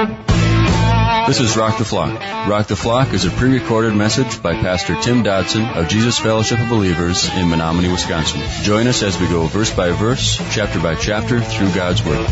This is Rock the Flock. Rock the Flock is a pre-recorded message by Pastor Tim Dodson of Jesus Fellowship of Believers in Menominee, Wisconsin. Join us as we go verse by verse, chapter by chapter through God's Word.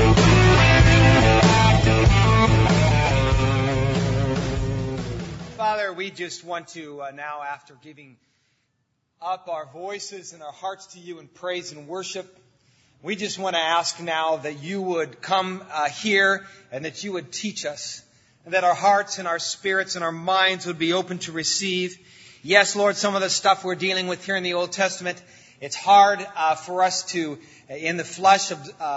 Father, we just want to now, after giving up our voices and our hearts to you in praise and worship, we just want to ask now that you would come here and that you would teach us, and that our hearts and our spirits and our minds would be open to receive. Yes, Lord, some of the stuff we're dealing with here in the Old Testament, it's hard for us to, in the flesh,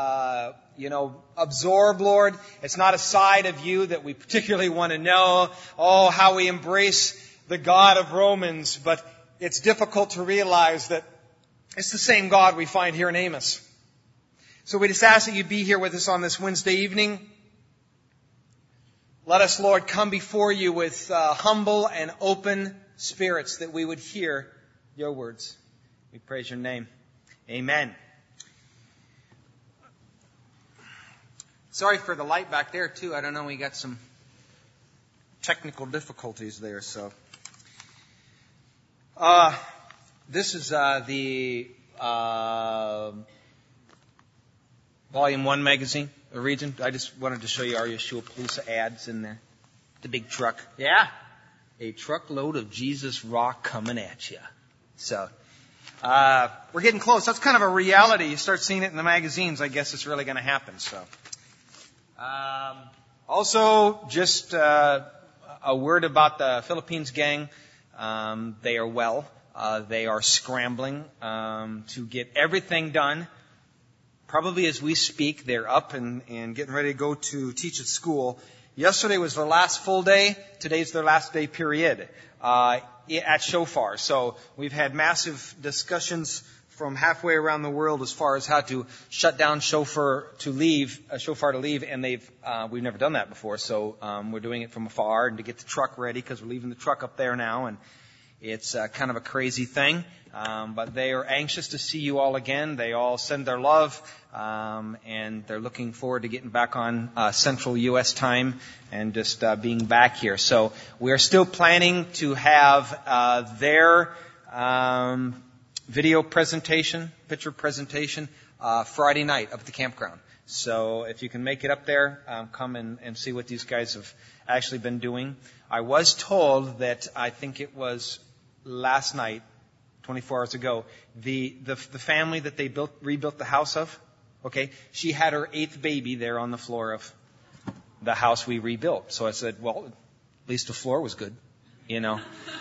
absorb, Lord. It's not a side of you that we particularly want to know. Oh, how we embrace the God of Romans, but it's difficult to realize that it's the same God we find here in Amos. So we just ask that you be here with us on this Wednesday evening. Let us, Lord, come before you with humble and open spirits that we would hear your words. We praise your name. Amen. Sorry for the light back there, too. I don't know, we got some technical difficulties there, so. This is the Volume 1 magazine. The region. I just wanted to show you our Yeshua Palooza ads in there. The big truck. Yeah. A truckload of Jesus rock coming at you. So, we're getting close. That's kind of a reality. You start seeing it in the magazines, I guess it's really going to happen. So, also, just a word about the Philippines gang. They are well. They are scrambling to get everything done. Probably as we speak, they're up and getting ready to go to teach at school. Yesterday was their last full day. Today's their last day period at Shofar. So we've had massive discussions from halfway around the world as far as how to shut down Shofar to leave, and we've never done that before. So we're doing it from afar and to get the truck ready because we're leaving the truck up there now, and it's kind of a crazy thing. But they are anxious to see you all again. They all send their love, and they're looking forward to getting back on Central U.S. time and just being back here. So we are still planning to have their video presentation, picture presentation, Friday night up at the campground. So if you can make it up there, come and see what these guys have actually been doing. I was told that I think it was last night, 24 hours ago, the family that they rebuilt the house of, okay, she had her 8th baby there on the floor of the house we rebuilt. So I said, well, at least the floor was good, you know.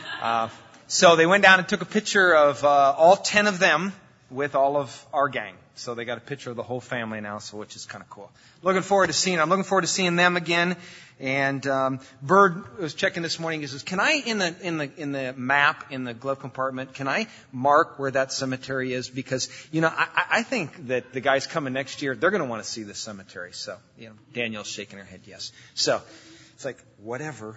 So they went down and took a picture of all 10 of them with all of our gang. So they got a picture of the whole family now, so which is kind of cool. I'm looking forward to seeing them again. And Bird was checking this morning. He says, "Can I in the map in the glove compartment? Can I mark where that cemetery is? Because I think that the guys coming next year, they're going to want to see this cemetery." So Danielle's shaking her head yes. So it's like whatever.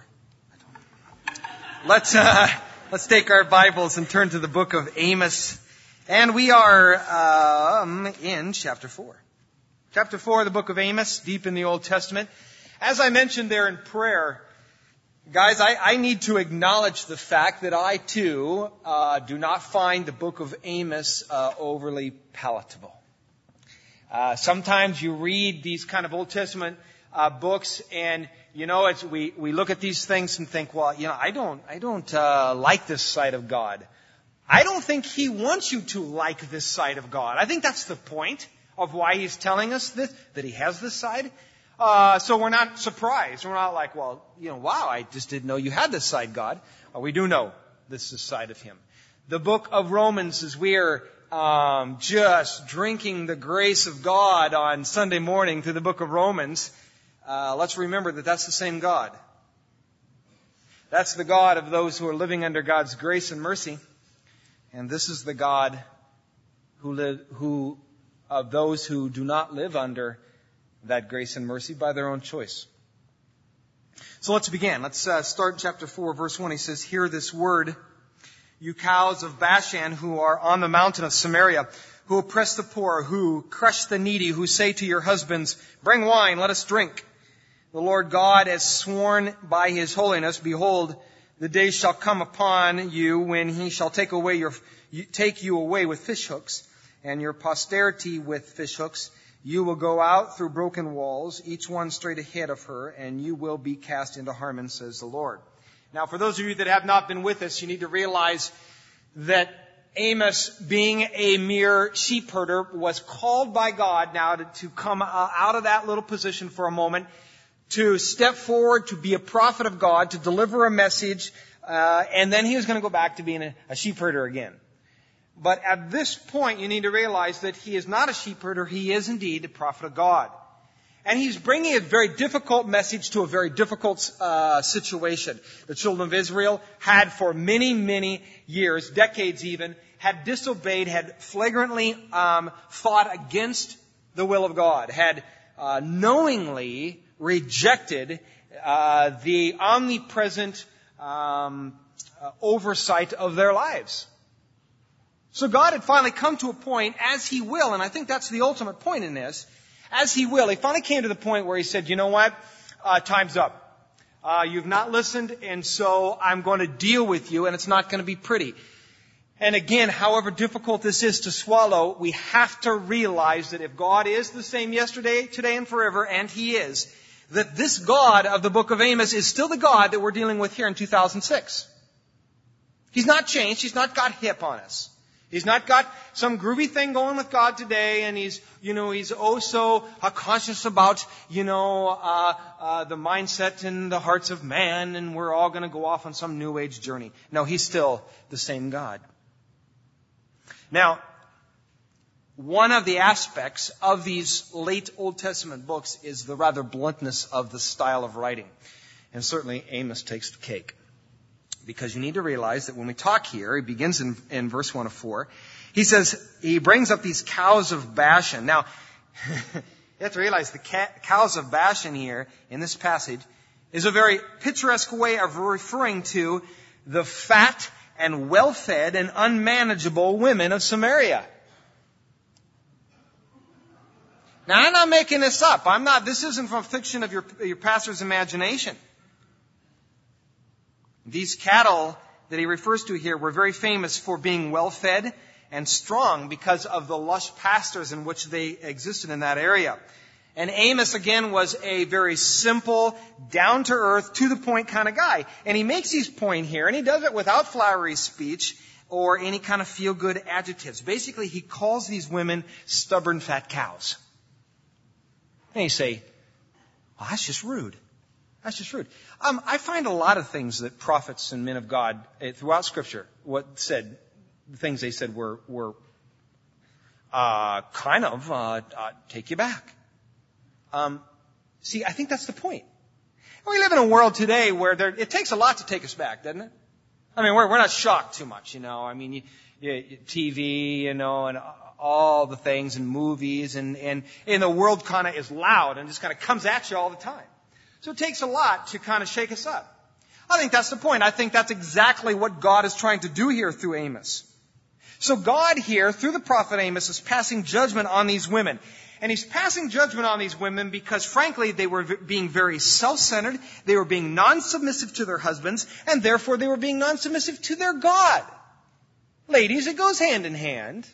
Let's take our Bibles and turn to the book of Amos. And we are in chapter 4. Chapter 4 of the book of Amos, deep in the Old Testament. As I mentioned there in prayer, guys, I need to acknowledge the fact that I, too, do not find the book of Amos overly palatable. Sometimes you read these kind of Old Testament books and, we look at these things and think, well, I don't like this side of God. I don't think he wants you to like this side of God. I think that's the point of why he's telling us this, that he has this side. So we're not surprised. We're not like, well, wow, I just didn't know you had this side, God. We do know this is the side of him. The book of Romans, as we are just drinking the grace of God on Sunday morning through the book of Romans, let's remember that that's the same God. That's the God of those who are living under God's grace and mercy. And this is the God who of those who do not live under that grace and mercy by their own choice. So let's begin. Let's start in chapter 4, verse 1. He says, "Hear this word, you cows of Bashan who are on the mountain of Samaria, who oppress the poor, who crush the needy, who say to your husbands, 'Bring wine, let us drink.' The Lord God has sworn by His holiness, behold, the day shall come upon you when He shall take you away with fishhooks, and your posterity with fishhooks. You will go out through broken walls, each one straight ahead of her, and you will be cast into Harmon, says the Lord. Now, for those of you that have not been with us, you need to realize that Amos, being a mere sheep herder, was called by God now to come out of that little position for a moment, to step forward, to be a prophet of God, to deliver a message, and then he was going to go back to being a sheep herder again. But at this point, you need to realize that he is not a sheep herder. He is indeed a prophet of God. And he's bringing a very difficult message to a very difficult situation. The children of Israel had for many, many years, decades even, had disobeyed, had flagrantly fought against the will of God, had knowingly rejected the omnipresent oversight of their lives. So God had finally come to a point, as He will, and I think that's the ultimate point in this, as He will, He finally came to the point where He said, you know what, time's up. You've not listened, and so I'm going to deal with you, and it's not going to be pretty. And again, however difficult this is to swallow, we have to realize that if God is the same yesterday, today, and forever, and He is, that this God of the book of Amos is still the God that we're dealing with here in 2006. He's not changed. He's not got hip on us. He's not got some groovy thing going with God today, and he's oh so conscious about, the mindset and the hearts of man, and we're all going to go off on some New Age journey. No, He's still the same God. Now, one of the aspects of these late Old Testament books is the rather bluntness of the style of writing. And certainly Amos takes the cake. Because you need to realize that when we talk here, he begins in verse 1 of 4, he brings up these cows of Bashan. Now, you have to realize the cows of Bashan here in this passage is a very picturesque way of referring to the fat and well-fed and unmanageable women of Samaria. Now, I'm not making this up. This isn't from fiction of your pastor's imagination. These cattle that he refers to here were very famous for being well-fed and strong because of the lush pastures in which they existed in that area. And Amos, again, was a very simple, down-to-earth, to-the-point kind of guy. And he makes his point here, and he does it without flowery speech or any kind of feel-good adjectives. Basically, he calls these women stubborn fat cows. And you say, well, that's just rude. That's just rude. I find a lot of things that prophets and men of God throughout Scripture, the things they said were kind of take you back. See, I think that's the point. We live in a world today where it takes a lot to take us back, doesn't it? I mean, we're not shocked too much, I mean, TV, and all the things and movies, and the world kind of is loud and just kind of comes at you all the time. So it takes a lot to kind of shake us up. I think that's the point. I think that's exactly what God is trying to do here through Amos. So God here, through the prophet Amos, is passing judgment on these women. And He's passing judgment on these women because, frankly, they were being very self-centered. They were being non-submissive to their husbands, and therefore they were being non-submissive to their God. Ladies, it goes hand in hand.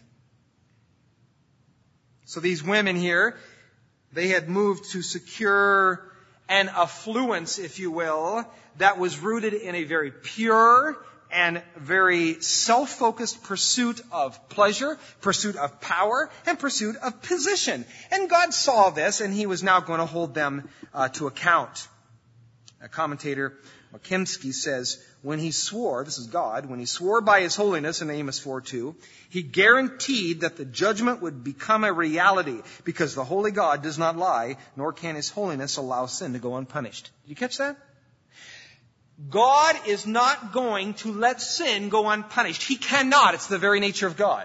So these women here, they had moved to secure an affluence, if you will, that was rooted in a very pure and very self-focused pursuit of pleasure, pursuit of power, and pursuit of position. And God saw this, and He was now going to hold them to account. A commentator, Makimsky, says, when He swore, this is God, when He swore by His holiness in Amos 4:2, He guaranteed that the judgment would become a reality because the holy God does not lie, nor can His holiness allow sin to go unpunished. Did you catch that? God is not going to let sin go unpunished. He cannot. It's the very nature of God.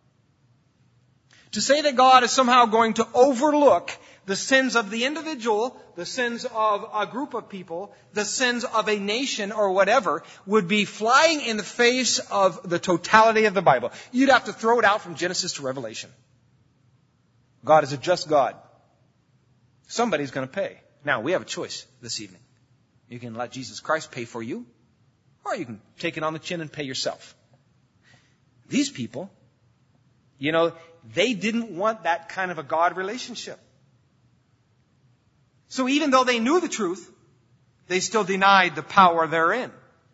To say that God is somehow going to overlook the sins of the individual, the sins of a group of people, the sins of a nation or whatever, would be flying in the face of the totality of the Bible. You'd have to throw it out from Genesis to Revelation. God is a just God. Somebody's going to pay. Now, we have a choice this evening. You can let Jesus Christ pay for you, or you can take it on the chin and pay yourself. These people, they didn't want that kind of a God relationship. So even though they knew the truth, they still denied the power therein.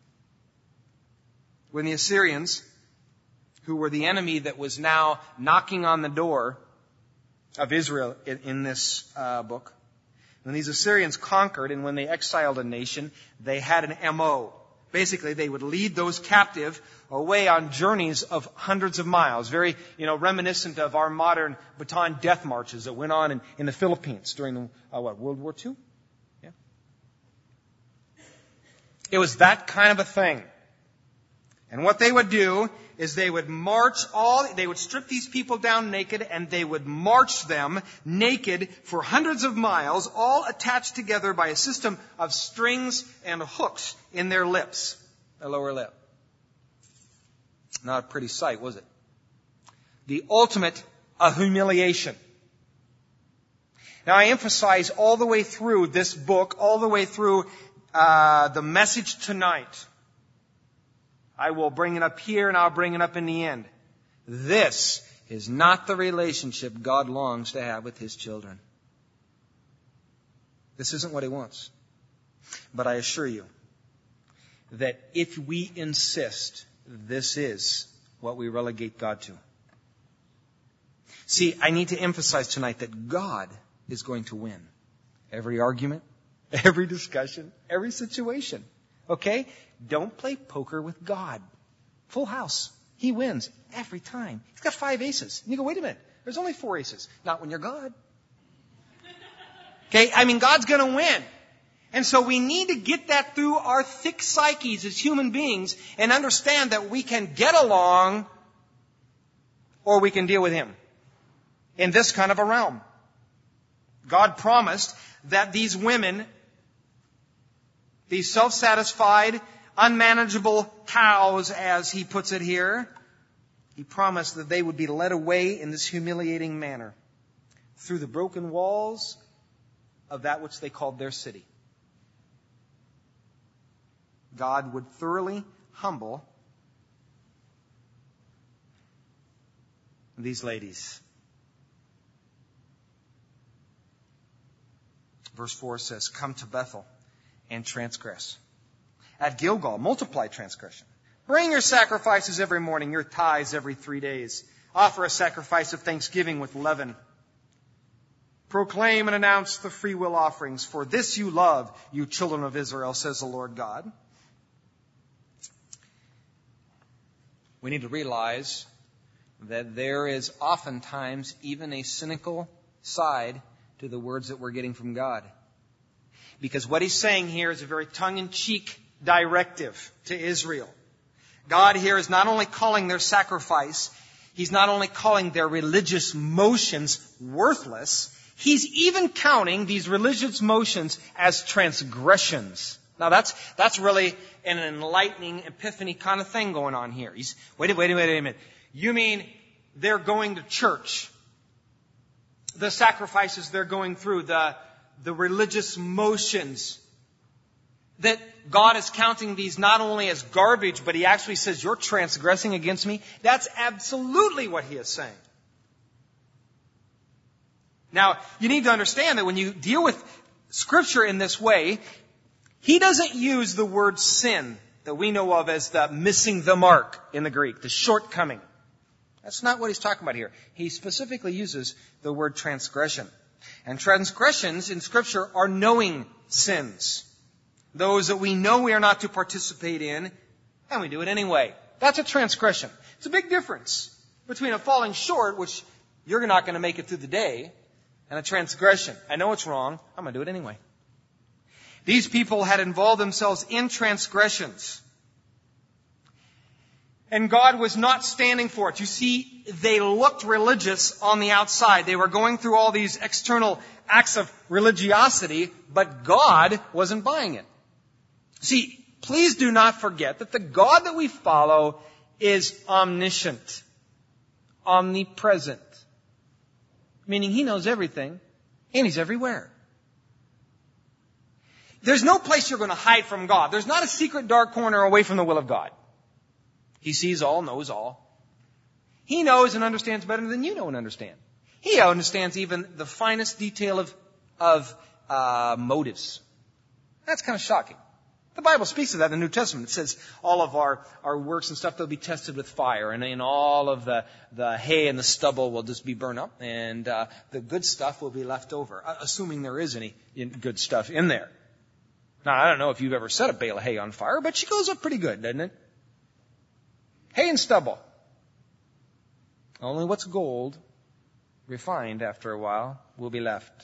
When the Assyrians, who were the enemy that was now knocking on the door of Israel in this book, when these Assyrians conquered and when they exiled a nation, they had an MO. Basically, they would lead those captive away on journeys of hundreds of miles, very, reminiscent of our modern Bataan death marches that went on in the Philippines during the, World War II? Yeah. It was that kind of a thing. And what they would do is they would they would strip these people down naked, and they would march them naked for hundreds of miles, all attached together by a system of strings and hooks in their lips, their lower lip. Not a pretty sight, was it? The ultimate humiliation. Now, I emphasize all the way through this book, all the way through the message tonight. I will bring it up here and I'll bring it up in the end. This is not the relationship God longs to have with His children. This isn't what He wants. But I assure you that if we insist, this is what we relegate God to. See, I need to emphasize tonight that God is going to win every argument, every discussion, every situation. Okay? Don't play poker with God. Full house. He wins every time. He's got 5 aces. And you go, wait a minute. There's only 4 aces. Not when you're God. Okay? God's going to win. And so we need to get that through our thick psyches as human beings and understand that we can get along or we can deal with Him in this kind of a realm. God promised that these women, these self-satisfied, unmanageable cows, as He puts it here, He promised that they would be led away in this humiliating manner through the broken walls of that which they called their city. God would thoroughly humble these ladies. Verse 4 says, "Come to Bethel and transgress. At Gilgal, multiply transgression. Bring your sacrifices every morning, your tithes every 3 days. Offer a sacrifice of thanksgiving with leaven. Proclaim and announce the free will offerings, for this you love, you children of Israel, says the Lord God." We need to realize that there is oftentimes even a cynical side to the words that we're getting from God. Because what He's saying here is a very tongue-in-cheek directive to Israel. God here is not only calling their sacrifice, He's not only calling their religious motions worthless, He's even counting these religious motions as transgressions. Now that's really an enlightening epiphany kind of thing going on here. Wait a minute. You mean they're going to church? The sacrifices they're going through, the religious motions, that God is counting these not only as garbage, but He actually says, you're transgressing against me? That's absolutely what He is saying. Now, you need to understand that when you deal with Scripture in this way, He doesn't use the word sin that we know of as the missing the mark in the Greek, the shortcoming. That's not what He's talking about here. He specifically uses the word transgression. And transgressions in Scripture are knowing sins. Those that we know we are not to participate in, and we do it anyway. That's a transgression. It's a big difference between a falling short, which you're not going to make it through the day, and a transgression. I know it's wrong. I'm going to do it anyway. These people had involved themselves in transgressions. And God was not standing for it. You see, they looked religious on the outside. They were going through all these external acts of religiosity, but God wasn't buying it. See, please do not forget that the God that we follow is omniscient, omnipresent, meaning He knows everything and He's everywhere. There's no place you're going to hide from God. There's not a secret dark corner away from the will of God. He sees all, knows all. He knows and understands better than you know and understand. He understands even the finest detail of motives. That's kind of shocking. The Bible speaks of that in the New Testament. It says all of our works and stuff, they'll be tested with fire. And in all of the hay and the stubble will just be burned up. And the good stuff will be left over, assuming there is any good stuff in there. Now, I don't know if you've ever set a bale of hay on fire, but she goes up pretty good, doesn't it? Hay and stubble. Only what's gold, refined after a while, will be left.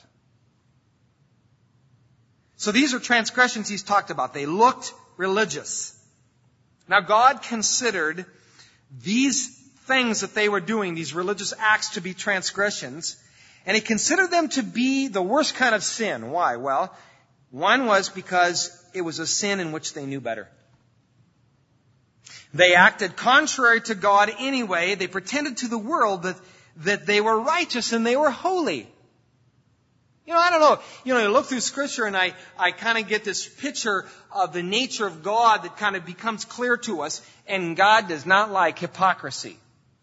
So these are transgressions he's talked about. They looked religious. Now God considered these things that they were doing, these religious acts, to be transgressions. And he considered them to be the worst kind of sin. Why? Well, one was because it was a sin in which they knew better. They acted contrary to God anyway. They pretended to the world that they were righteous and they were holy. I don't know. You look through Scripture and I kind of get this picture of the nature of God that kind of becomes clear to us. And God does not like hypocrisy.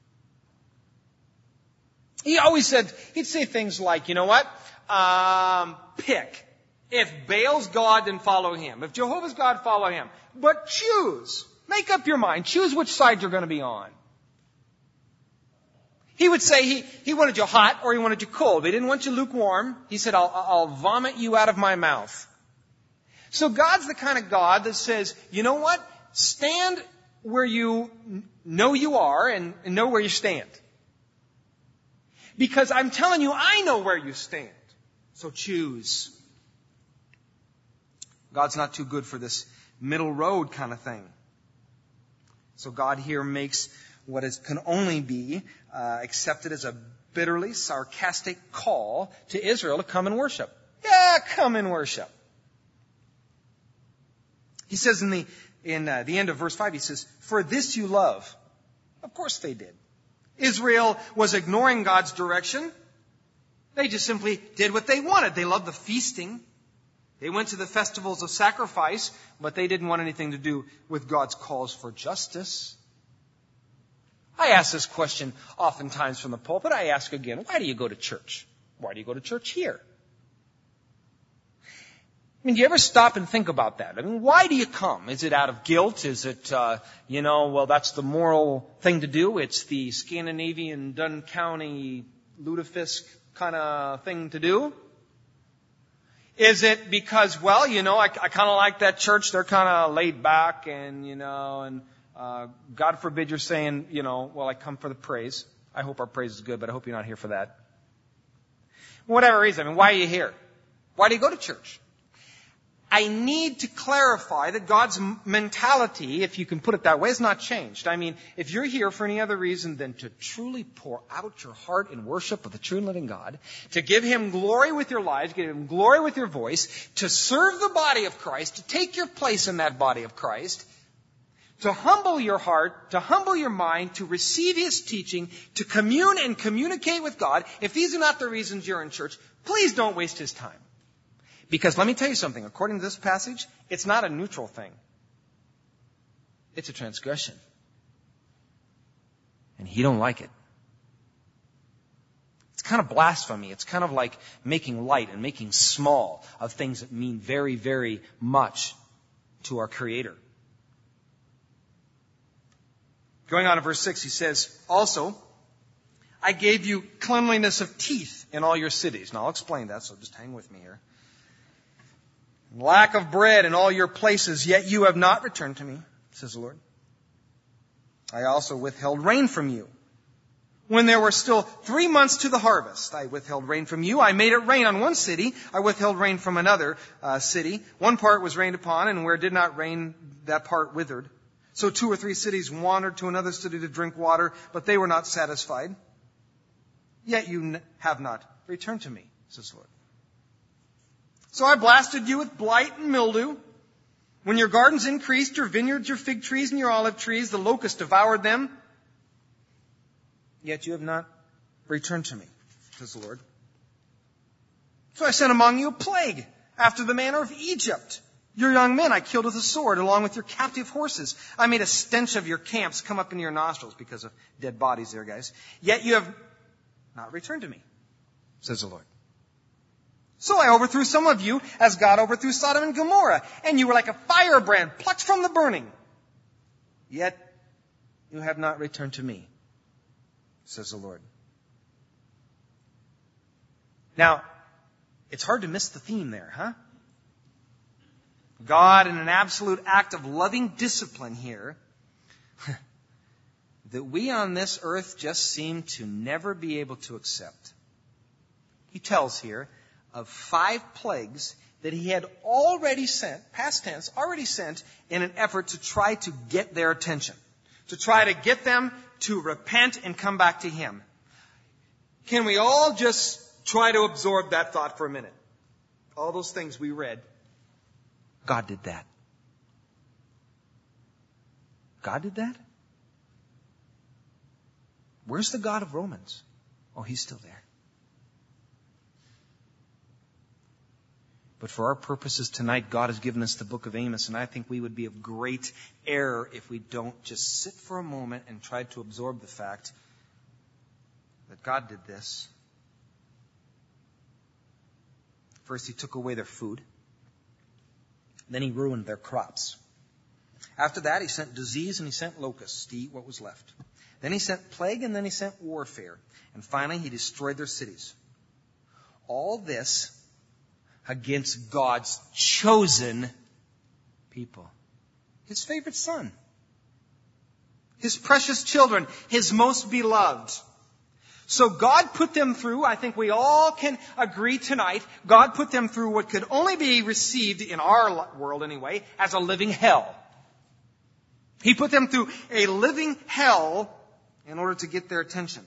He always said, he'd say things like, you know what? Pick. If Baal's God, then follow him. If Jehovah's God, follow him. But choose. Make up your mind. Choose which side you're going to be on. He would say he wanted you hot or he wanted you cold. He didn't want you lukewarm. He said, I'll vomit you out of my mouth. So God's the kind of God that says, you know what? Stand where you know you are and know where you stand. Because I'm telling you, I know where you stand. So choose. God's not too good for this middle road kind of thing. So God here makes what can only be accepted as a bitterly sarcastic call to Israel to come and worship. Yeah, come and worship. He says in the end of verse 5, he says, for this you love. Of course they did. Israel was ignoring God's direction. They just simply did what they wanted. They loved the feasting. They went to the festivals of sacrifice, but they didn't want anything to do with God's calls for justice. I ask this question oftentimes from the pulpit. I ask again, why do you go to church? Why do you go to church here? Do you ever stop and think about that? Why do you come? Is it out of guilt? Is it, that's the moral thing to do? It's the Scandinavian, Dun County, lutefisk kind of thing to do? Is it because, I kind of like that church. They're kind of laid back and God forbid you're saying, I come for the praise. I hope our praise is good, but I hope you're not here for that. Whatever reason. Why are you here? Why do you go to church? I need to clarify that God's mentality, if you can put it that way, has not changed. If you're here for any other reason than to truly pour out your heart in worship of the true and living God, to give Him glory with your lives, give Him glory with your voice, to serve the body of Christ, to take your place in that body of Christ, to humble your heart, to humble your mind, to receive His teaching, to commune and communicate with God, if these are not the reasons you're in church, please don't waste His time. Because let me tell you something, according to this passage, it's not a neutral thing. It's a transgression. And He don't like it. It's kind of blasphemy. It's kind of like making light and making small of things that mean very, very much to our Creator. Going on to verse 6, he says, also, I gave you cleanliness of teeth in all your cities. Now I'll explain that, so just hang with me here. Lack of bread in all your places, yet you have not returned to me, says the Lord. I also withheld rain from you. When there were still 3 months to the harvest, I withheld rain from you. I made it rain on one city. I withheld rain from another city. One part was rained upon, and where it did not rain, that part withered. So 2 or 3 cities wandered to another city to drink water, but they were not satisfied. Yet you have not returned to me, says the Lord. So I blasted you with blight and mildew. When your gardens increased, your vineyards, your fig trees, and your olive trees, the locust devoured them. Yet you have not returned to me, says the Lord. So I sent among you a plague, after the manner of Egypt. Your young men I killed with a sword, along with your captive horses. I made a stench of your camps come up into your nostrils," because of dead bodies there, guys. "Yet you have not returned to me, says the Lord. So I overthrew some of you as God overthrew Sodom and Gomorrah, and you were like a firebrand plucked from the burning. Yet you have not returned to me, says the Lord." Now, it's hard to miss the theme there, huh? God, in an absolute act of loving discipline here, that we on this earth just seem to never be able to accept. He tells here of 5 plagues that he had already sent, past tense, already sent in an effort to try to get their attention, to try to get them to repent and come back to him. Can we all just try to absorb that thought for a minute? All those things we read. God did that. God did that? Where's the God of Romans? Oh, he's still there. But for our purposes tonight, God has given us the book of Amos, and I think we would be of great error if we don't just sit for a moment and try to absorb the fact that God did this. First, he took away their food. Then he ruined their crops. After that, he sent disease and he sent locusts to eat what was left. Then he sent plague and then he sent warfare. And finally, he destroyed their cities. All this against God's chosen people. His favorite son. His precious children. His most beloved. So God put them through, I think we all can agree tonight, God put them through what could only be received in our world anyway as a living hell. He put them through a living hell in order to get their attention.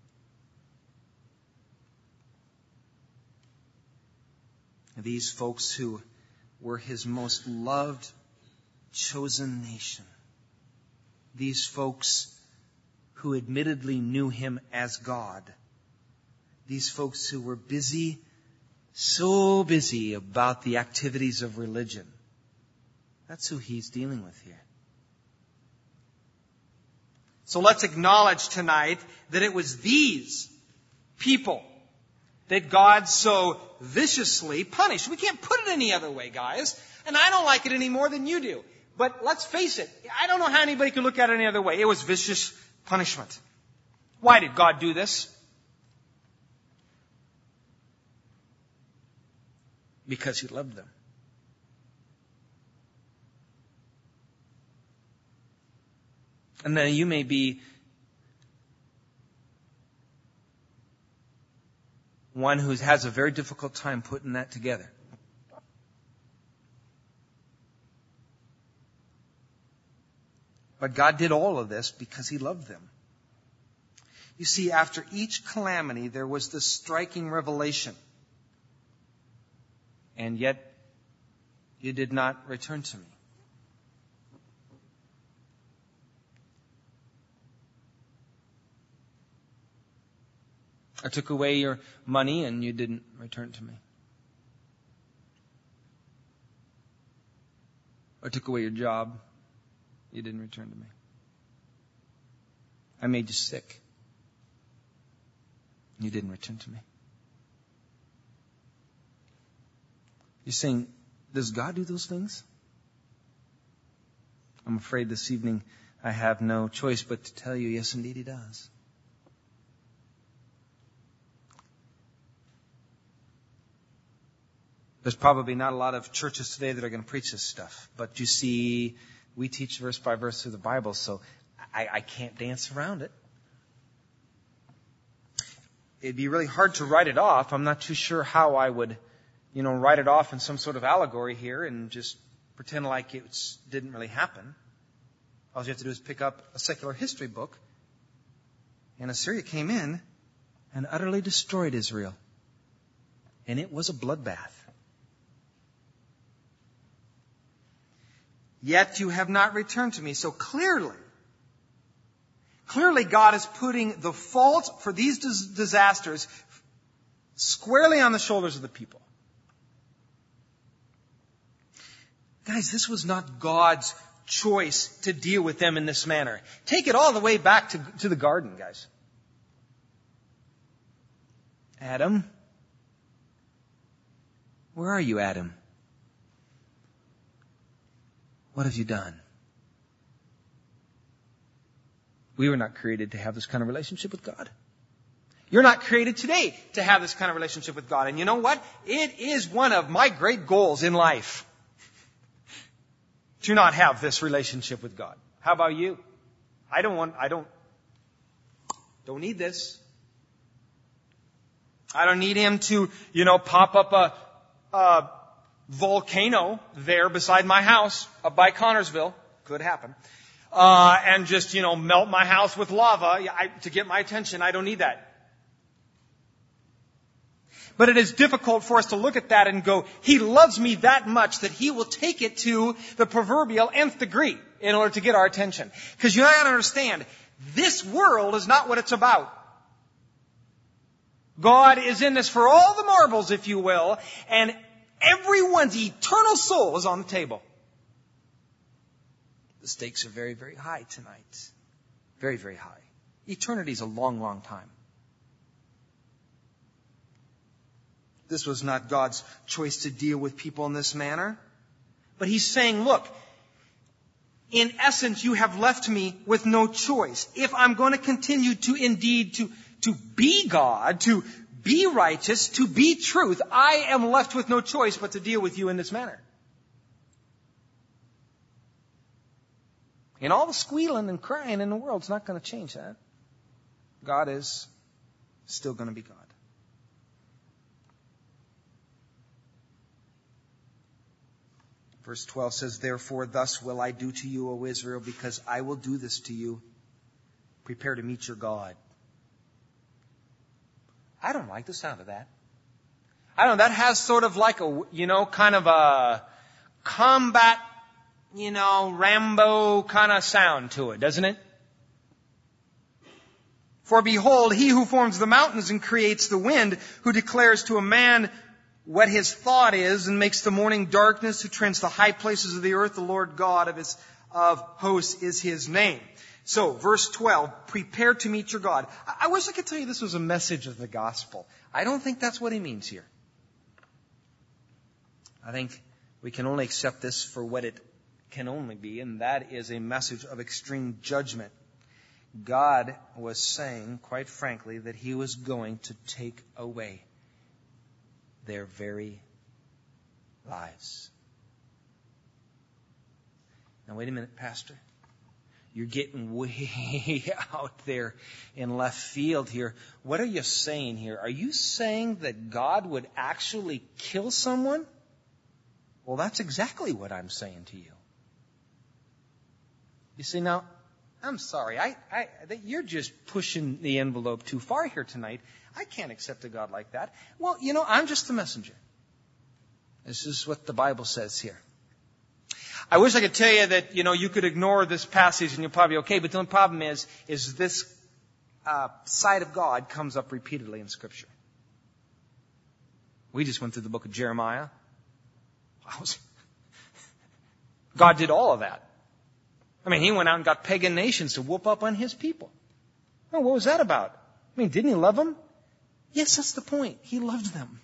These folks who were his most loved, chosen nation. These folks who admittedly knew him as God. These folks who were busy, so busy about the activities of religion. That's who he's dealing with here. So let's acknowledge tonight that it was these people that God so viciously punished. We can't put it any other way, guys. And I don't like it any more than you do. But let's face it, I don't know how anybody could look at it any other way. It was vicious punishment. Why did God do this? Because he loved them. And then you may be one who has a very difficult time putting that together. But God did all of this because he loved them. You see, after each calamity, there was this striking revelation. And yet, you did not return to me. I took away your money and you didn't return to me. I took away your job. You didn't return to me. I made you sick. You didn't return to me. You're saying, does God do those things? I'm afraid this evening I have no choice but to tell you, yes, indeed he does. There's probably not a lot of churches today that are going to preach this stuff. But you see, we teach verse by verse through the Bible, so I can't dance around it. It'd be really hard to write it off. I'm not too sure how I would, write it off in some sort of allegory here and just pretend like it didn't really happen. All you have to do is pick up a secular history book. And Assyria came in and utterly destroyed Israel. And it was a bloodbath. Yet you have not returned to me. So clearly God is putting the fault for these disasters squarely on the shoulders of the people. Guys, this was not God's choice to deal with them in this manner. Take it all the way back to the garden, guys. Adam? Where are you, Adam? What have you done? We were not created to have this kind of relationship with God. You're not created today to have this kind of relationship with God. And you know what? It is one of my great goals in life to not have this relationship with God. How about you? I don't need this. I don't need Him to, pop up a volcano there beside my house up by Connorsville. Could happen. And just, melt my house with lava to get my attention. I don't need that. But it is difficult for us to look at that and go, He loves me that much that He will take it to the proverbial nth degree in order to get our attention. Because you gotta understand, this world is not what it's about. God is in this for all the marbles, if you will, and everyone's eternal soul is on the table. The stakes are very, very high tonight. Very, very high. Eternity is a long, long time. This was not God's choice to deal with people in this manner. But He's saying, look, in essence, you have left me with no choice. If I'm going to continue to indeed to be God, to be righteous, to be truth, I am left with no choice but to deal with you in this manner. And all the squealing and crying in the world's not going to change that. God is still going to be God. Verse 12 says, therefore, thus will I do to you, O Israel, because I will do this to you. Prepare to meet your God. I don't like the sound of that. I don't know, that has sort of like a, kind of a combat, Rambo kind of sound to it, doesn't it? For behold, He who forms the mountains and creates the wind, who declares to a man what his thought is and makes the morning darkness, who trends the high places of the earth, the Lord God of hosts is His name. So, verse 12, prepare to meet your God. I wish I could tell you this was a message of the gospel. I don't think that's what he means here. I think we can only accept this for what it can only be, and that is a message of extreme judgment. God was saying, quite frankly, that He was going to take away their very lives. Now, wait a minute, Pastor. You're getting way out there in left field here. What are you saying here? Are you saying that God would actually kill someone? Well, that's exactly what I'm saying to you. You see, now, I'm sorry. You're just pushing the envelope too far here tonight. I can't accept a God like that. Well, I'm just the messenger. This is what the Bible says here. I wish I could tell you that, you could ignore this passage and you'll probably be okay, but the only problem is this side of God comes up repeatedly in Scripture. We just went through the book of Jeremiah. God did all of that. He went out and got pagan nations to whoop up on His people. Oh, what was that about? Didn't He love them? Yes, that's the point. He loved them.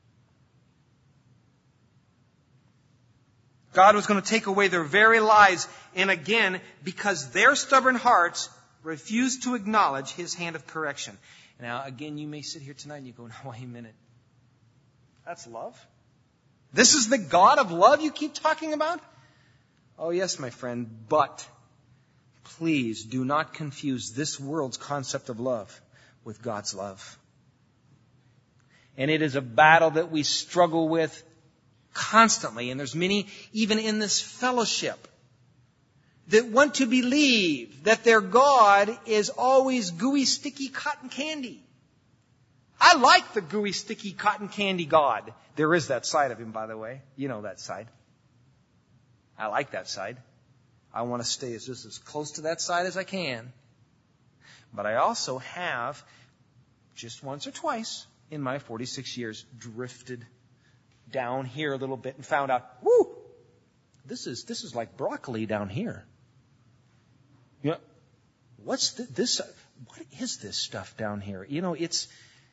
God was going to take away their very lives, and again, because their stubborn hearts refused to acknowledge His hand of correction. Now, again, you may sit here tonight and you go, no, wait a minute. That's love? This is the God of love you keep talking about? Oh, yes, my friend, but please do not confuse this world's concept of love with God's love. And it is a battle that we struggle with constantly. And there's many, even in this fellowship, that want to believe that their God is always gooey, sticky cotton candy. I like the gooey, sticky cotton candy God. There is that side of Him, by the way. You know that side. I like that side. I want to stay just as close to that side as I can. But I also have, just once or twice in my 46 years, drifted down here a little bit and found out, this is like broccoli down here. Yeah. What's this? What is this stuff down here? You know, this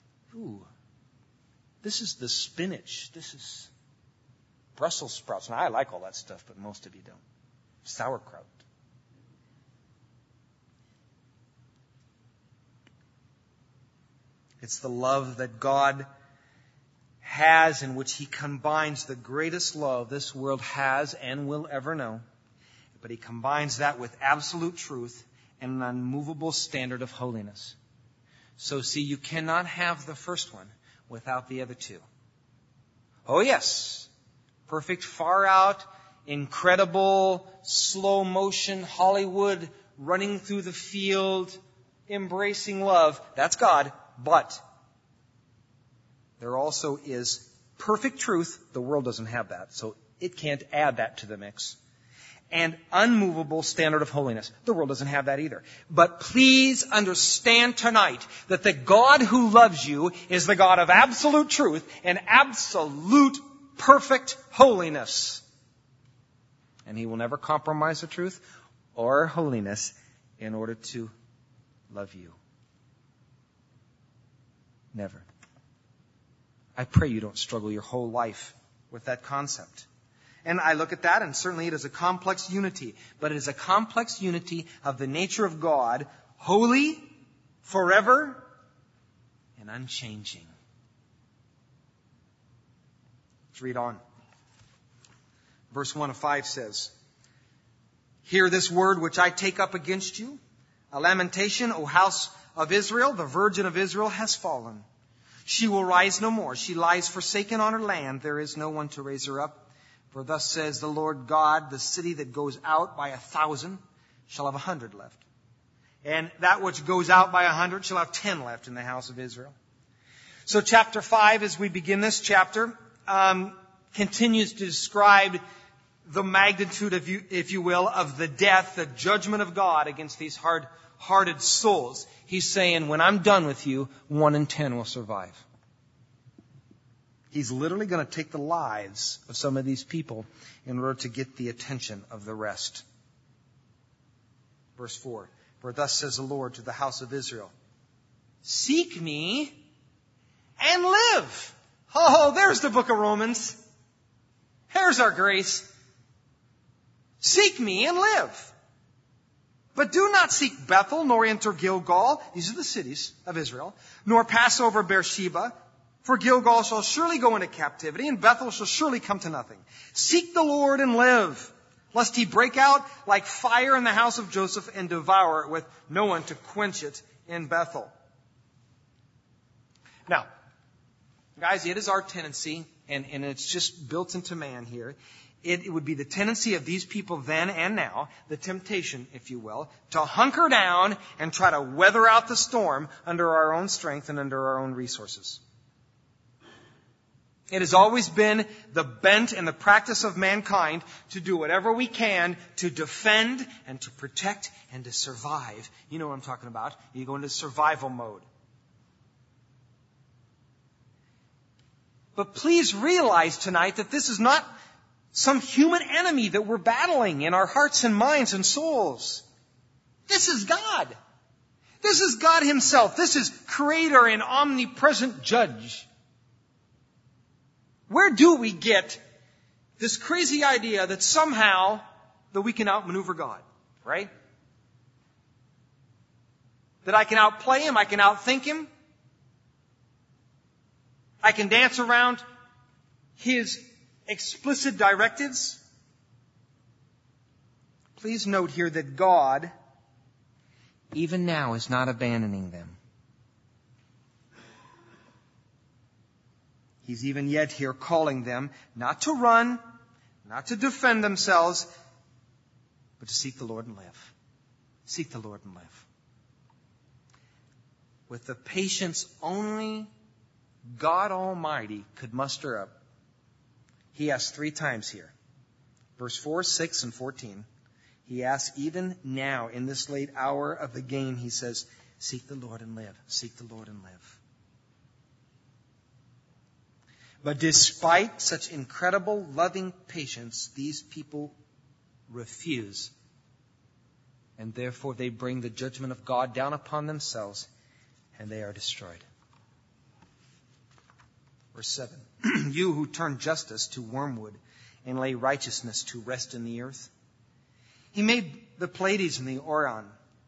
is the spinach. This is Brussels sprouts. Now, I like all that stuff, but most of you don't. Sauerkraut. It's the love that God has, in which He combines the greatest love this world has and will ever know. But He combines that with absolute truth and an unmovable standard of holiness. So see, you cannot have the first one without the other two. Oh yes, perfect, far out, incredible, slow motion, Hollywood, running through the field, embracing love. That's God. But there also is perfect truth. The world doesn't have that, so it can't add that to the mix. And unmovable standard of holiness. The world doesn't have that either. But please understand tonight that the God who loves you is the God of absolute truth and absolute perfect holiness. And He will never compromise the truth or holiness in order to love you. Never. I pray you don't struggle your whole life with that concept. And I look at that, and certainly it is a complex unity. But it is a complex unity of the nature of God, holy, forever, and unchanging. Let's read on. Verse 1 of 5 says, "Hear this word which I take up against you. A lamentation, O house of Israel, the virgin of Israel has fallen. She will rise no more. She lies forsaken on her land. There is no one to raise her up. For thus says the Lord God, the city that goes out by 1,000 shall have 100 left. And that which goes out by 100 shall have 10 left in the house of Israel." So chapter 5, as we begin this chapter, continues to describe the magnitude, if you will, of the death, the judgment of God against these hard-hearted souls. He's saying, when I'm done with you, 1 in 10 will survive. He's literally going to take the lives of some of these people in order to get the attention of the rest. Verse 4, "For thus says the Lord to the house of Israel, seek me and live." Oh, there's the book of Romans. There's our grace. Seek me and live. But do not seek Bethel, nor enter Gilgal. These are the cities of Israel. Nor pass over Beersheba. For Gilgal shall surely go into captivity, and Bethel shall surely come to nothing. Seek the Lord and live, lest He break out like fire in the house of Joseph and devour it with no one to quench it in Bethel. Now, guys, it is our tendency, and it's just built into man here. It would be the tendency of these people then and now, the temptation, if you will, to hunker down and try to weather out the storm under our own strength and under our own resources. It has always been the bent and the practice of mankind to do whatever we can to defend and to protect and to survive. You know what I'm talking about. You go into survival mode. But please realize tonight that this is not some human enemy that we're battling in our hearts and minds and souls. This is God. This is God Himself. This is Creator and omnipresent Judge. Where do we get this crazy idea that somehow that we can outmaneuver God, right? That I can outplay Him, I can outthink Him, I can dance around His explicit directives? Please note here that God, even now, is not abandoning them. He's even yet here calling them not to run, not to defend themselves, but to seek the Lord and live. Seek the Lord and live. With the patience only God Almighty could muster up, He asks 3 times here. Verse 4, 6, and 14. He asks even now, in this late hour of the game, He says, seek the Lord and live. Seek the Lord and live. But despite such incredible loving patience, these people refuse. And therefore they bring the judgment of God down upon themselves, and they are destroyed. Verse 7. You who turn justice to wormwood and lay righteousness to rest in the earth. He made the Pleiades and the Orion.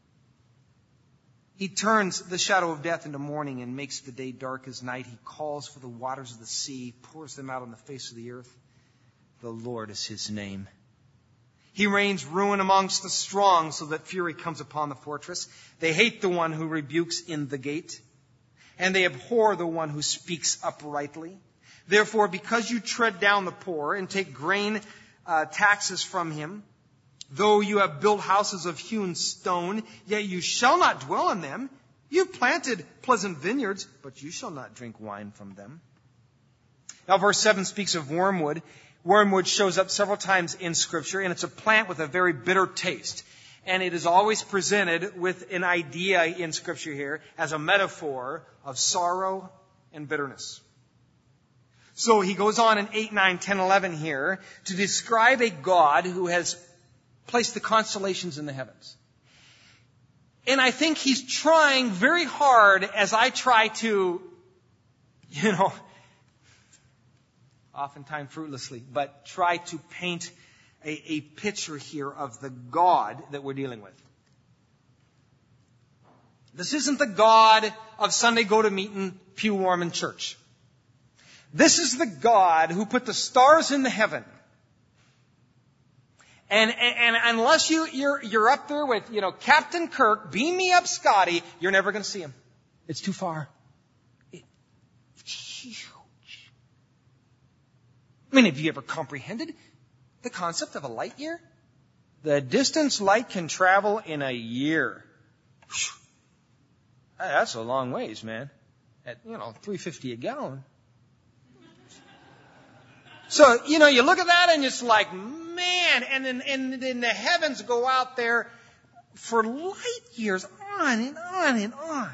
He turns the shadow of death into morning and makes the day dark as night. He calls for the waters of the sea, pours them out on the face of the earth. The Lord is his name. He rains ruin amongst the strong so that fury comes upon the fortress. They hate the one who rebukes in the gate, and they abhor the one who speaks uprightly. Therefore, because you tread down the poor and take grain taxes from him, though you have built houses of hewn stone, yet you shall not dwell in them. You have planted pleasant vineyards, but you shall not drink wine from them. Now, verse 7 speaks of wormwood. Wormwood shows up several times in Scripture, and it's a plant with a very bitter taste. And it is always presented with an idea in Scripture here as a metaphor of sorrow and bitterness. So he goes on in 8, 9, 10, 11 here to describe a God who has placed the constellations in the heavens. And I think he's trying very hard, as I try to, oftentimes fruitlessly, but try to paint a picture here of the God that we're dealing with. This isn't the God of Sunday go-to-meeting, pew-warming church. This is the God who put the stars in the heaven. And unless you're up there with, Captain Kirk, beam me up Scotty, you're never going to see him. It's too far. It's huge. I mean, have you ever comprehended the concept of a light year? The distance light can travel in a year. That's a long ways, man. At, $3.50 a gallon. So, you look at that and it's like, man, and then the heavens go out there for light years, on and on and on.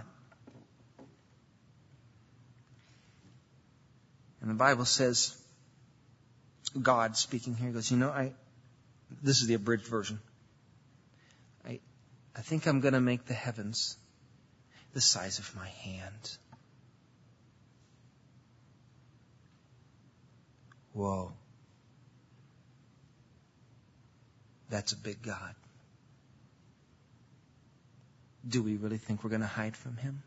And the Bible says, God speaking here goes, this is the abridged version. I think I'm going to make the heavens the size of my hand. Whoa. That's a big God. Do we really think we're going to hide from him?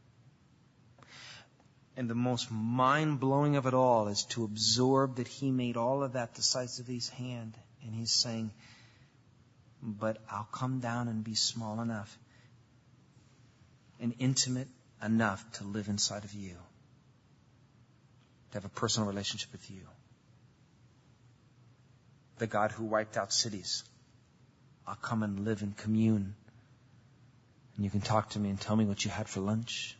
And the most mind-blowing of it all is to absorb that he made all of that the size of his hand. And he's saying, but I'll come down and be small enough and intimate enough to live inside of you, to have a personal relationship with you. The God who wiped out cities, I'll come and live and commune. And you can talk to me and tell me what you had for lunch.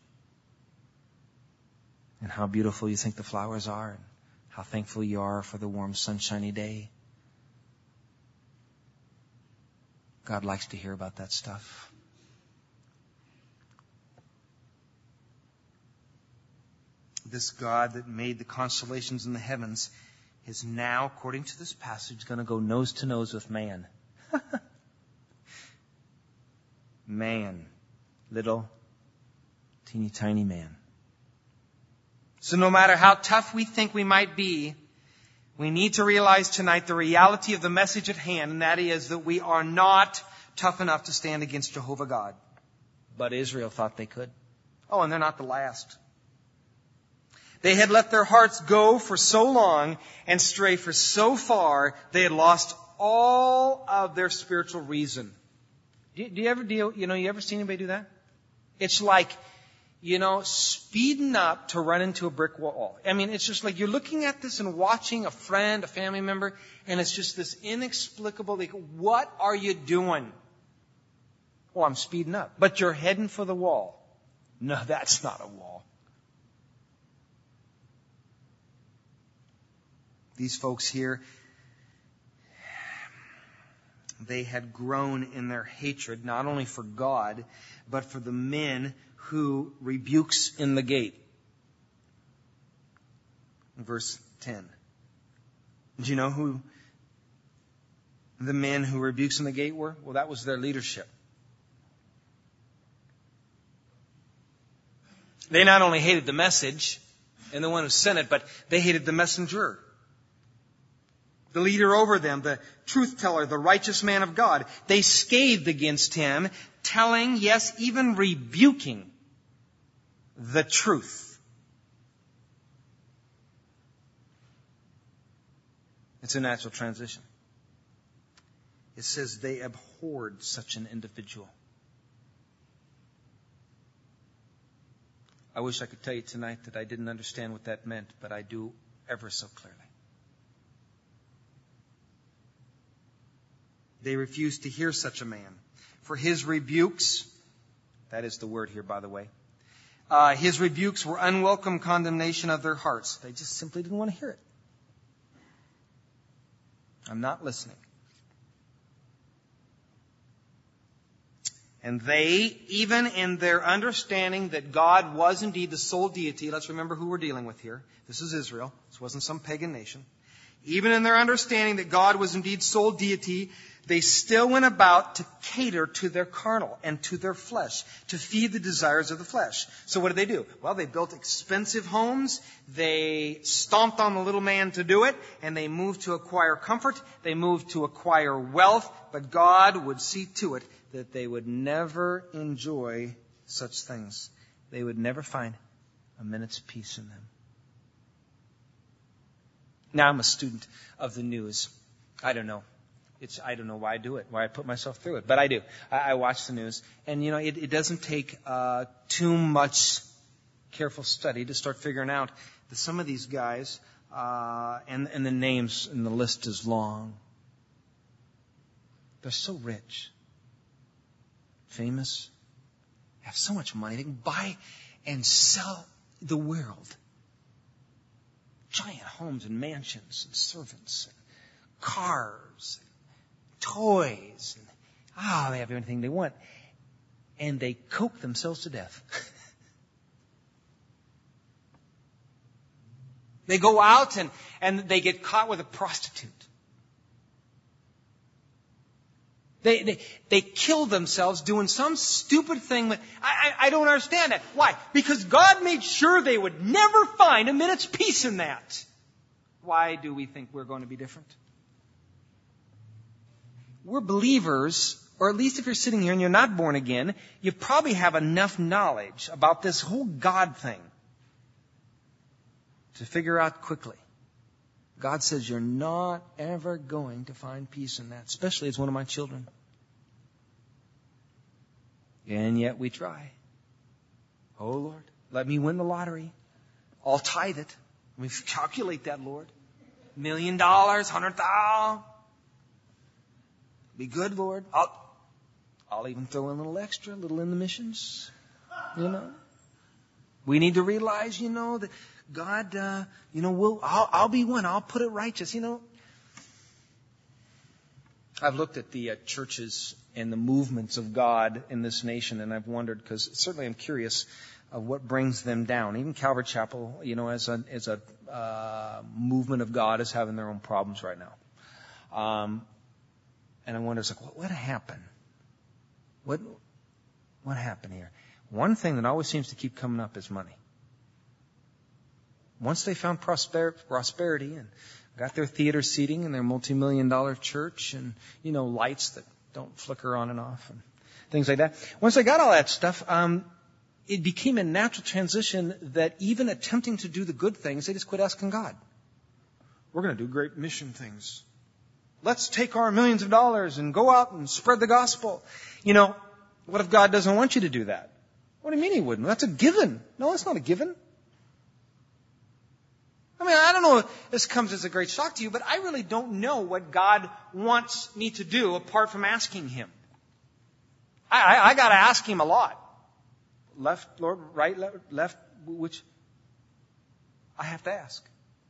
And how beautiful you think the flowers are. And how thankful you are for the warm, sunshiny day. God likes to hear about that stuff. This God that made the constellations in the heavens is now, according to this passage, going to go nose to nose with man. Man. Little, teeny tiny man. So no matter how tough we think we might be, we need to realize tonight the reality of the message at hand, and that is that we are not tough enough to stand against Jehovah God. But Israel thought they could. Oh, and they're not the last. They had let their hearts go for so long and stray for so far, they had lost all of their spiritual reason. Do you ever see anybody do that? It's like, speeding up to run into a brick wall. I mean, it's just like you're looking at this and watching a friend, a family member, and it's just this inexplicable, what are you doing? Well, I'm speeding up. But you're heading for the wall. No, that's not a wall. These folks here, they had grown in their hatred, not only for God, but for the men who rebukes in the gate. Verse 10. Do you know who the men who rebukes in the gate were? Well, that was their leadership. They not only hated the message and the one who sent it, but they hated the messenger. The leader over them, the truth teller, the righteous man of God. They scathed against him, telling, yes, even rebuking the truth. It's a natural transition. It says they abhorred such an individual. I wish I could tell you tonight that I didn't understand what that meant, but I do ever so clearly. They refused to hear such a man. For his rebukes, that is the word here, by the way, his rebukes were unwelcome condemnation of their hearts. They just simply didn't want to hear it. I'm not listening. And they, even in their understanding that God was indeed the sole deity, let's remember who we're dealing with here. This is Israel. This wasn't some pagan nation. Even in their understanding that God was indeed sole deity, they still went about to cater to their carnal and to their flesh, to feed the desires of the flesh. So what did they do? Well, they built expensive homes. They stomped on the little man to do it, and they moved to acquire comfort. They moved to acquire wealth, but God would see to it that they would never enjoy such things. They would never find a minute's peace in them. Now I'm a student of the news. I don't know. I don't know why I do it, why I put myself through it, but I do. I watch the news, and it doesn't take too much careful study to start figuring out that some of these guys, and the names and the list is long, they're so rich, famous, have so much money, they can buy and sell the world. Giant homes and mansions and servants and cars, toys, and they have everything they want. And they coke themselves to death. They go out and they get caught with a prostitute. They kill themselves doing some stupid thing. I don't understand that. Why? Because God made sure they would never find a minute's peace in that. Why do we think we're going to be different? We're believers, or at least if you're sitting here and you're not born again, you probably have enough knowledge about this whole God thing to figure out quickly. God says you're not ever going to find peace in that, especially as one of my children. And yet we try. Oh, Lord, let me win the lottery. I'll tithe it. We calculate that, Lord. $1 million, 100,000. Be good, Lord. I'll even throw in a little extra, a little in the missions. We need to realize, that God, I'll be one. I'll put it righteous, I've looked at the churches and the movements of God in this nation, and I've wondered, because certainly I'm curious of what brings them down. Even Calvary Chapel, as a movement of God, is having their own problems right now. And I wonder, what happened? What happened here? One thing that always seems to keep coming up is money. Once they found prosperity and got their theater seating and their multi-million-dollar church and, lights that don't flicker on and off and things like that. Once they got all that stuff, it became a natural transition that even attempting to do the good things, they just quit asking God. We're going to do great mission things. Let's take our millions of dollars and go out and spread the gospel. What if God doesn't want you to do that? What do you mean He wouldn't? That's a given. No, it's not a given. I don't know if this comes as a great shock to you, but I really don't know what God wants me to do apart from asking Him. I got to ask Him a lot. Left, Lord, right, left, which? I have to ask.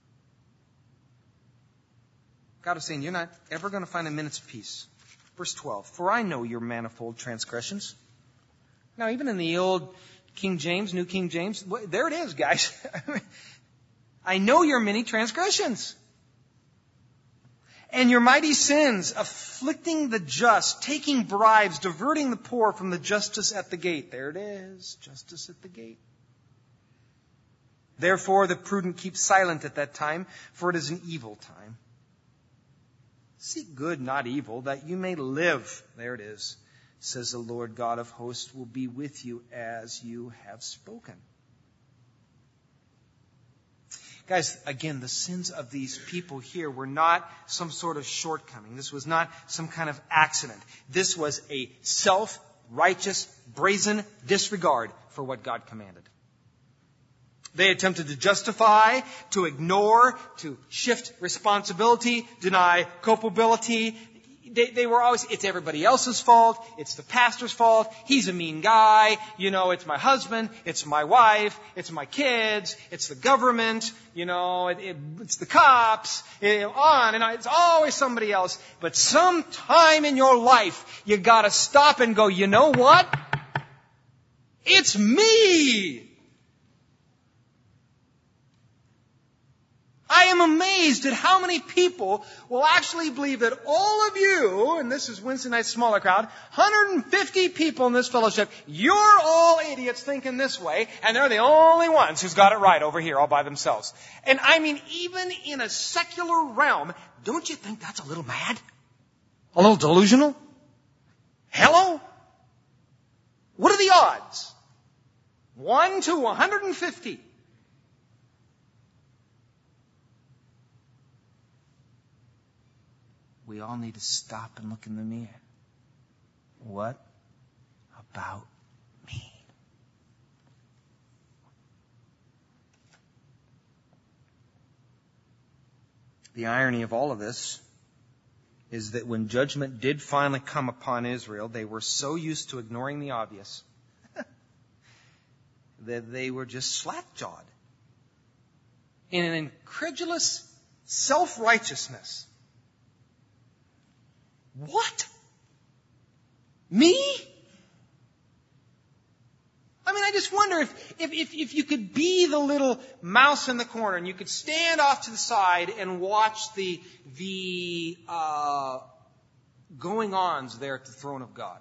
God is saying, you're not ever going to find a minute's peace. Verse 12, for I know your manifold transgressions. Now, even in the old King James, New King James, there it is, guys. I know your many transgressions. And your mighty sins, afflicting the just, taking bribes, diverting the poor from the justice at the gate. There it is, justice at the gate. Therefore the prudent keep silent at that time, for it is an evil time. Seek good, not evil, that you may live. There it is, says the Lord God of hosts, will be with you as you have spoken. Guys, again, the sins of these people here were not some sort of shortcoming. This was not some kind of accident. This was a self-righteous, brazen disregard for what God commanded. They attempted to justify, to ignore, to shift responsibility, deny culpability. They were always, it's everybody else's fault. It's the pastor's fault. He's a mean guy. It's my husband. It's my wife. It's my kids. It's the government. It's the cops. On and on. It's always somebody else. But sometime in your life, you gotta stop and go, you know what? It's me! I am amazed at how many people will actually believe that all of you, and this is Wednesday night's smaller crowd, 150 people in this fellowship, you're all idiots thinking this way, and they're the only ones who's got it right over here all by themselves. And I mean, even in a secular realm, don't you think that's a little mad? A little delusional? Hello? What are the odds? 1 to 150. We all need to stop and look in the mirror. What about me? The irony of all of this is that when judgment did finally come upon Israel, they were so used to ignoring the obvious that they were just slack-jawed in an incredulous self-righteousness. What? Me? I mean, I just wonder if you could be the little mouse in the corner and you could stand off to the side and watch the going-ons there at the throne of God.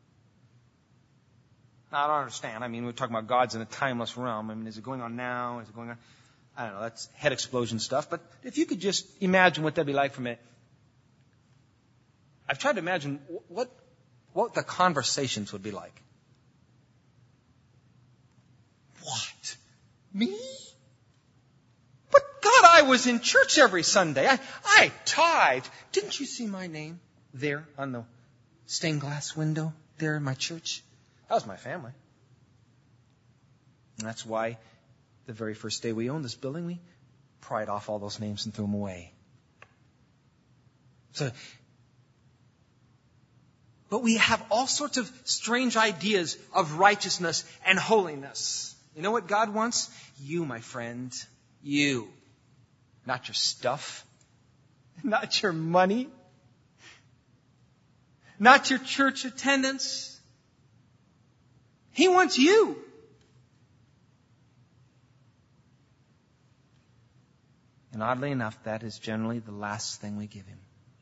Now, I don't understand. I mean, we're talking about God's in a timeless realm. I mean, is it going on now? Is it going on? I don't know. That's head explosion stuff. But if you could just imagine what that'd be like for a minute. I've tried to imagine what the conversations would be like. What? Me? But God, I was in church every Sunday. I tithed. Didn't you see my name there on the stained glass window there in my church? That was my family. And that's why the very first day we owned this building, we pried off all those names and threw them away. But we have all sorts of strange ideas of righteousness and holiness. You know what God wants? You, my friend. You. Not your stuff. Not your money. Not your church attendance. He wants you. And oddly enough, that is generally the last thing we give Him.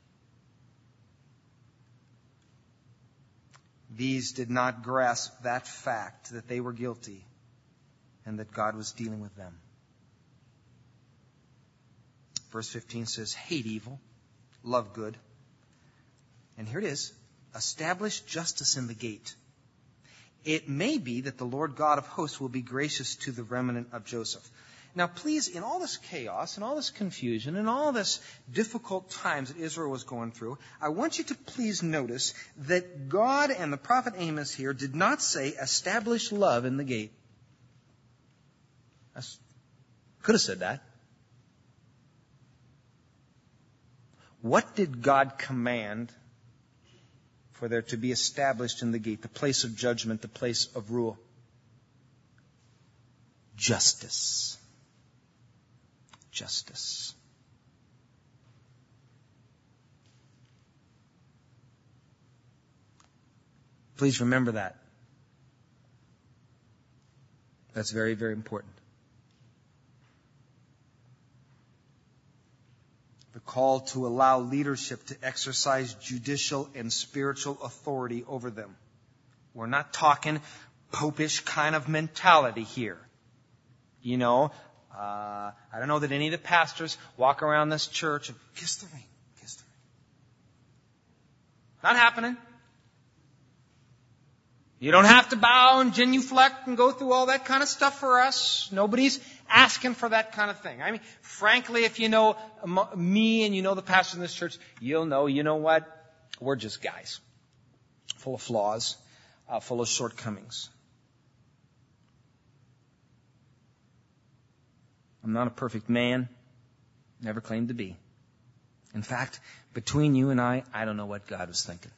These did not grasp that fact that they were guilty and that God was dealing with them. Verse 15 says, hate evil, love good. And here it is, establish justice in the gate. It may be that the Lord God of hosts will be gracious to the remnant of Joseph. Now, please, in all this chaos and all this confusion and all this difficult times that Israel was going through, I want you to please notice that God and the prophet Amos here did not say, establish love in the gate. I could have said that. What did God command for there to be established in the gate, the place of judgment, the place of rule? Justice. Justice. Please remember that. That's very, very important. The called to allow leadership to exercise judicial and spiritual authority over them. We're not talking popish kind of mentality here. You know, I don't know that any of the pastors walk around this church and kiss the ring, kiss the ring. Not happening. You don't have to bow and genuflect and go through all that kind of stuff for us. Nobody's asking for that kind of thing. I mean, frankly, if you know me and you know the pastor in this church, you'll know, you know what? We're just guys. Full of flaws, full of shortcomings. I'm not a perfect man. Never claimed to be. In fact, between you and I don't know what God was thinking.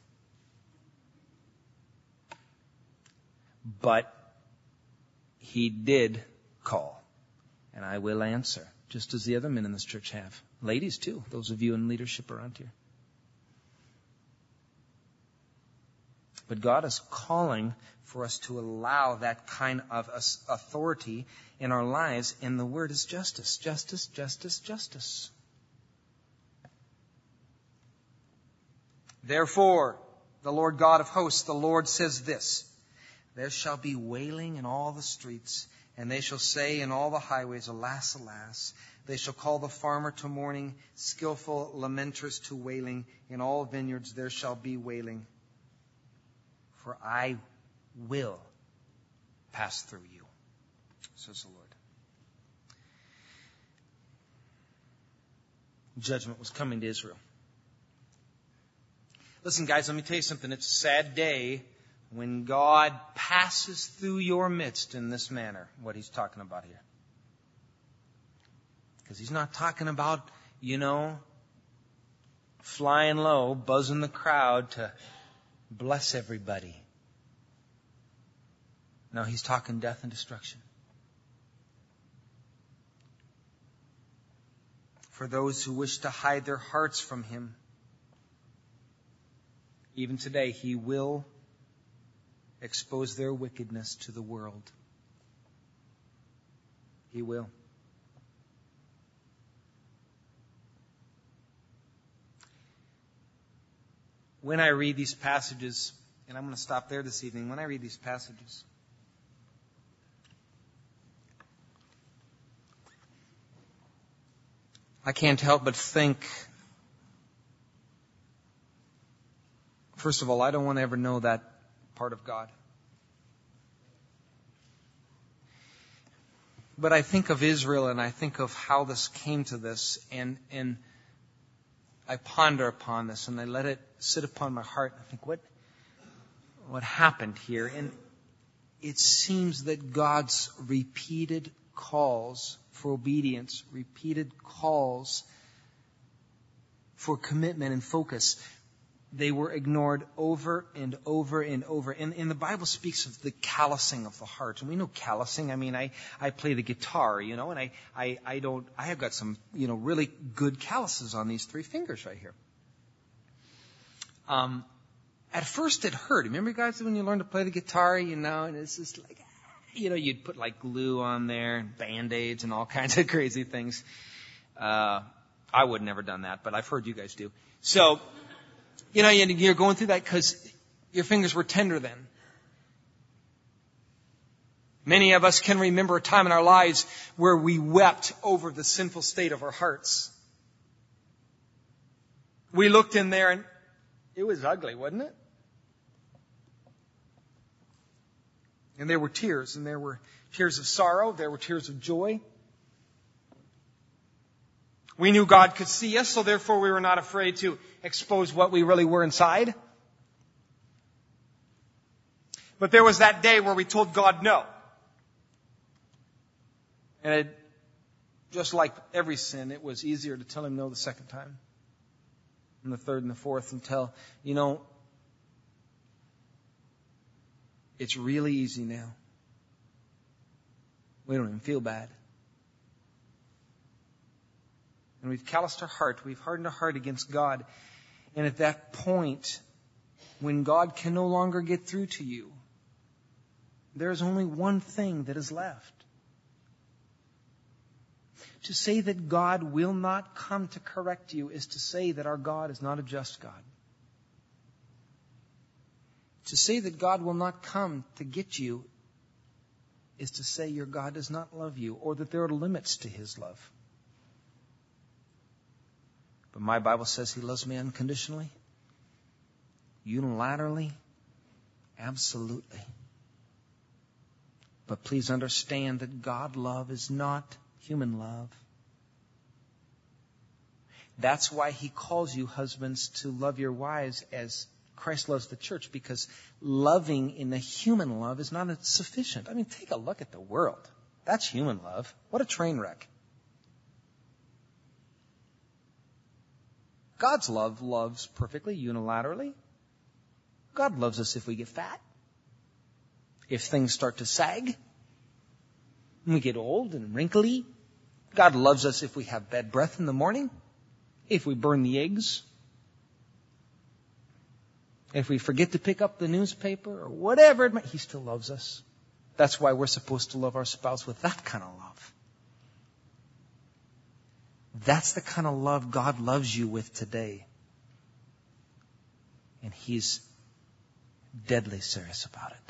But He did call. And I will answer, just as the other men in this church have. Ladies too, those of you in leadership around here. But God is calling for us to allow that kind of authority in our lives, and the word is justice, justice, justice, justice. Therefore, the Lord God of hosts, the Lord says this, there shall be wailing in all the streets, and they shall say in all the highways, alas, alas. They shall call the farmer to mourning, skillful lamenters to wailing. In all vineyards there shall be wailing. For I will pass through you, says the Lord. Judgment was coming to Israel. Listen, guys, let me tell you something. It's a sad day when God passes through your midst in this manner, what He's talking about here. Because He's not talking about, flying low, buzzing the crowd to bless everybody. No, He's talking death and destruction. For those who wish to hide their hearts from Him, even today, He will expose their wickedness to the world. He will. When I read these passages, and I'm going to stop there this evening, when I read these passages, I can't help but think, first of all, I don't want to ever know that part of God. But I think of Israel and I think of how this came to this, and I ponder upon this and I let it sit upon my heart. I think, what happened here? And it seems that God's repeated calls for obedience, repeated calls for commitment and focus, they were ignored over and over and over. And the Bible speaks of the callousing of the heart. And we know callousing. I mean, I play the guitar, and I have got some, really good calluses on these 3 fingers right here. At first it hurt. Remember, guys, when you learn to play the guitar, and it's just like, you'd put like glue on there and Band-Aids and all kinds of crazy things. I would never done that, but I've heard you guys do. So, you're going through that because your fingers were tender then. Many of us can remember a time in our lives where we wept over the sinful state of our hearts. We looked in there and it was ugly, wasn't it? And there were tears, and there were tears of sorrow, there were tears of joy. We knew God could see us, so therefore we were not afraid to expose what we really were inside. But there was that day where we told God no. And just like every sin, it was easier to tell Him no the second time, and the third and the fourth, until, it's really easy now. We don't even feel bad. And we've calloused our heart. We've hardened our heart against God. And at that point, when God can no longer get through to you, there is only one thing that is left. To say that God will not come to correct you is to say that our God is not a just God. To say that God will not come to get you is to say your God does not love you, or that there are limits to His love. But my Bible says He loves me unconditionally, unilaterally, absolutely. But please understand that God love is not human love. That's why He calls you husbands to love your wives as Christ loves the church, because loving in the human love is not sufficient. I mean, take a look at the world. That's human love. What a train wreck. God's love loves perfectly, unilaterally. God loves us if we get fat, if things start to sag, when we get old and wrinkly. God loves us if we have bad breath in the morning, if we burn the eggs, if we forget to pick up the newspaper or whatever it might, He still loves us. That's why we're supposed to love our spouse with that kind of love. That's the kind of love God loves you with today. And He's deadly serious about it.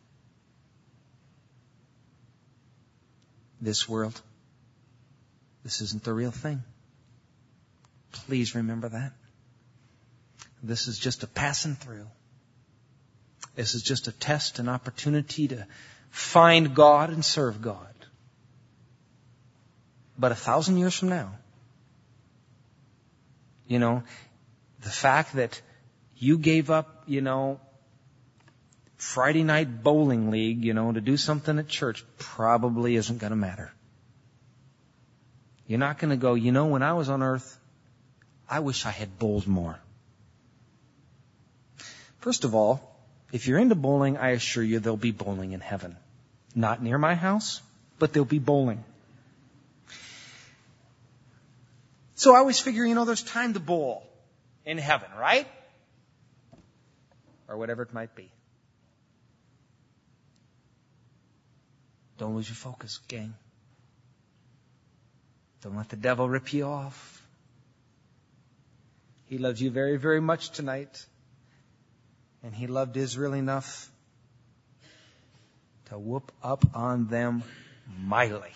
This world, this isn't the real thing. Please remember that. This is just a passing through. This is just a test, an opportunity to find God and serve God. But 1,000 years from now, the fact that you gave up, Friday night bowling league, to do something at church probably isn't going to matter. You're not going to go, when I was on earth, I wish I had bowled more. First of all, if you're into bowling, I assure you there'll be bowling in heaven. Not near my house, but there'll be bowling. So I always figure, there's time to bowl in heaven, right? Or whatever it might be. Don't lose your focus, gang. Don't let the devil rip you off. He loves you very, very much tonight. And He loved Israel enough to whoop up on them mightily.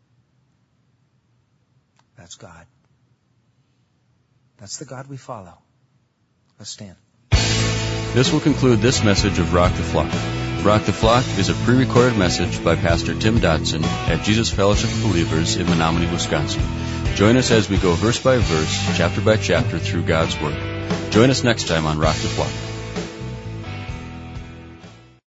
That's God. That's the God we follow. Let's stand. This will conclude this message of Rock the Flock. Rock the Flock is a pre-recorded message by Pastor Tim Dodson at Jesus Fellowship of Believers in Menominee, Wisconsin. Join us as we go verse by verse, chapter by chapter through God's Word. Join us next time on Rock the Flock.